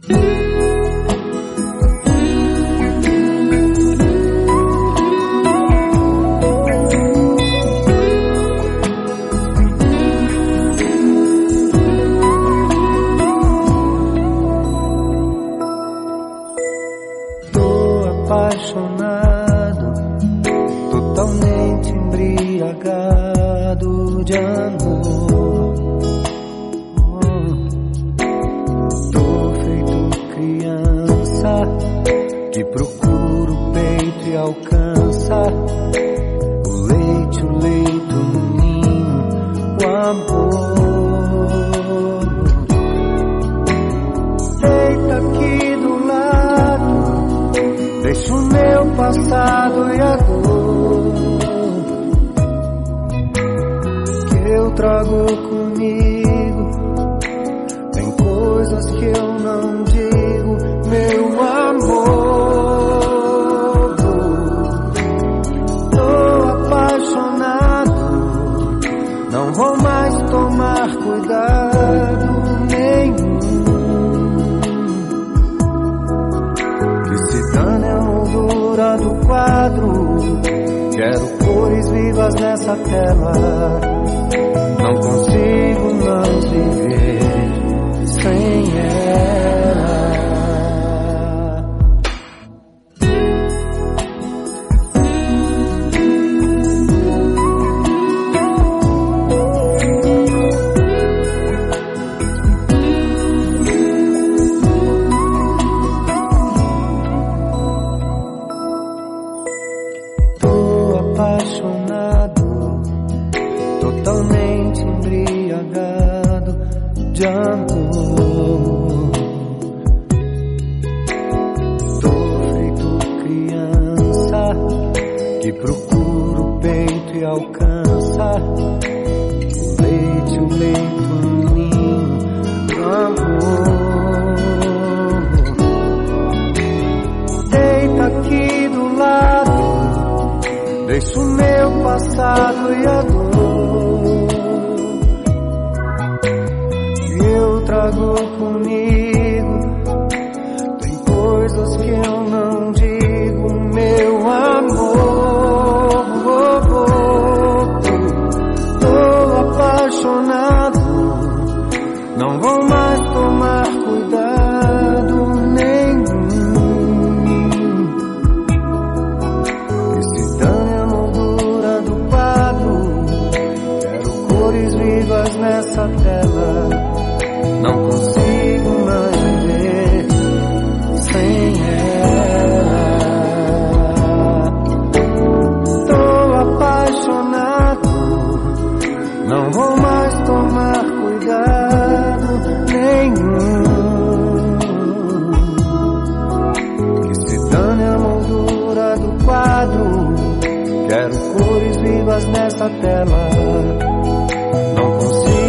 Apaixonado, totalmente embriagado de amor. Tô feito criança que procura o peito e alcança o leite no ninho, o amor. Deita aqui do lado, deixa o meu passado e a dor que eu trago comigo. Tem coisas que eu não digo, meu amor. Tô apaixonado, não vou mais tomar cuidado nenhum. Do quadro, quero cores vivas nessa tela. Não consigo mais viver sem ela. Apaixonado, totalmente embriagado de amor. Tô feito criança que procura o peito e alcança o leito no ninho do amor. Deita aqui do lado, deixa o meu passado e a dor que eu trago comigo. Tem coisas que eu não digo, meu amor. Tô apaixonado, não vou mais tomar cuidado nenhum. Vivas nessa tela, não consigo mais viver sem ela. Tô apaixonado, não vou mais tomar cuidado nenhum. Que se dane a moldura do quadro, quero cores vivas nessa tela. Não consigo